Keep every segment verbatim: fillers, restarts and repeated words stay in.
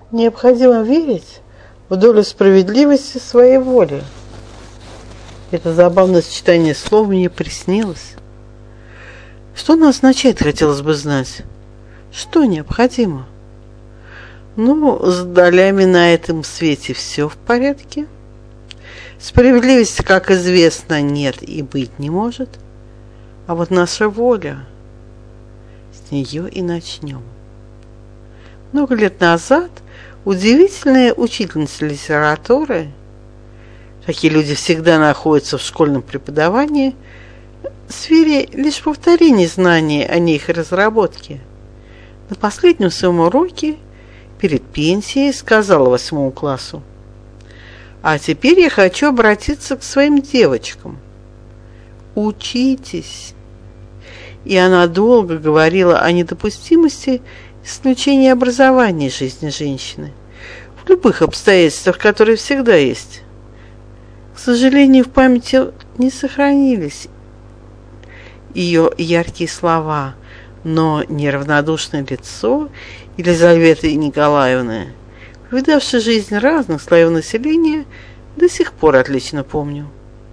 Необходимо верить в долю справедливости своей воли. Это забавное сочетание слов мне приснилось. Что оно означает, хотелось бы знать. Что необходимо? Ну, с долями на этом свете все в порядке. Справедливости, как известно, нет и быть не может. А вот наша воля, с нее и начнем. Много лет назад удивительная учительница литературы, такие люди всегда находятся в школьном преподавании, в сфере лишь повторения знаний о них и разработке, на последнем своем уроке перед пенсией сказала восьмому классу: а теперь я хочу обратиться к своим девочкам. Учитесь. И она долго говорила о недопустимости исключения образования из жизни женщины в любых обстоятельствах, которые всегда есть. К сожалению, в памяти не сохранились ее яркие слова, но неравнодушное лицо Елизаветы Николаевны, повидавшей жизнь разных слоев населения, до сих пор отлично помню.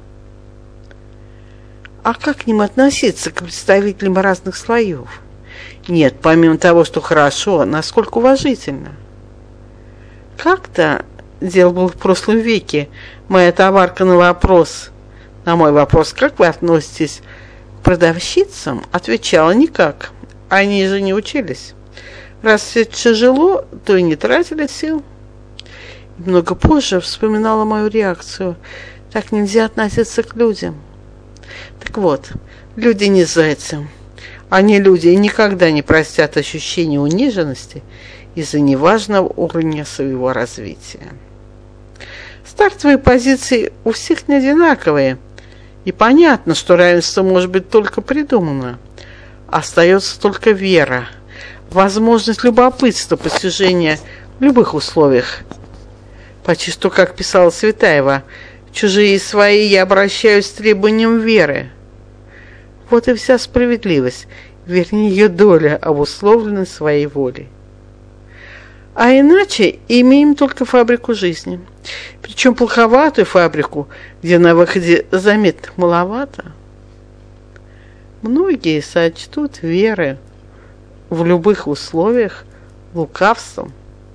А как к ним относиться, к представителям разных слоев? Нет, помимо того, что хорошо, насколько уважительно. Как-то, дело было в прошлом веке, моя товарка на вопрос, на мой вопрос, как вы относитесь к продавщицам, отвечала: никак, они же не учились. Раз все тяжело, то и не тратили сил. И много позже вспоминала мою реакцию: так нельзя относиться к людям. Так вот, люди не зайцы. Они люди и никогда не простят ощущение униженности из-за неважного уровня своего развития. Стартовые позиции у всех не одинаковые, и понятно, что равенство может быть только придумано. Остается только вера, возможность любопытства, постижения в любых условиях. Почти что, как писала Цветаева: чужие и свои я обращаюсь с требованием веры. Вот и вся справедливость, вернее, ее доля, обусловлена своей волей. А иначе имеем только фабрику жизни. Причем плоховатую фабрику, где на выходе заметно маловато. Многие сочтут веры в любых условиях лукавством.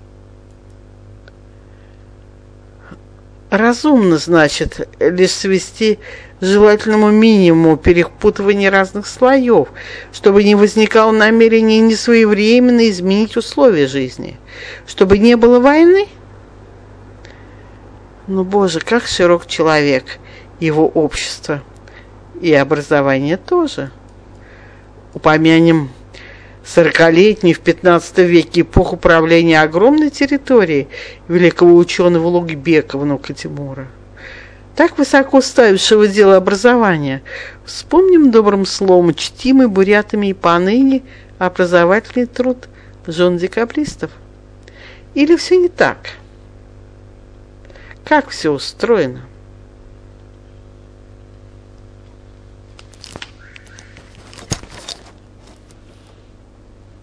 Разумно, значит, лишь свести к желательному минимуму перепутывание разных слоев, чтобы не возникало намерения несвоевременно изменить условия жизни, чтобы не было войны. Ну, Боже, как широк человек, его общество и образование тоже. Упомянем сорокалетнюю в пятнадцатом веке эпоху правления огромной территории великого ученого Улугбека, внука Тимура, так высоко ставившего дело образования. Вспомним добрым словом чтимый бурятами и поныне образовательный труд жен декабристов. Или все не так? Как все устроено?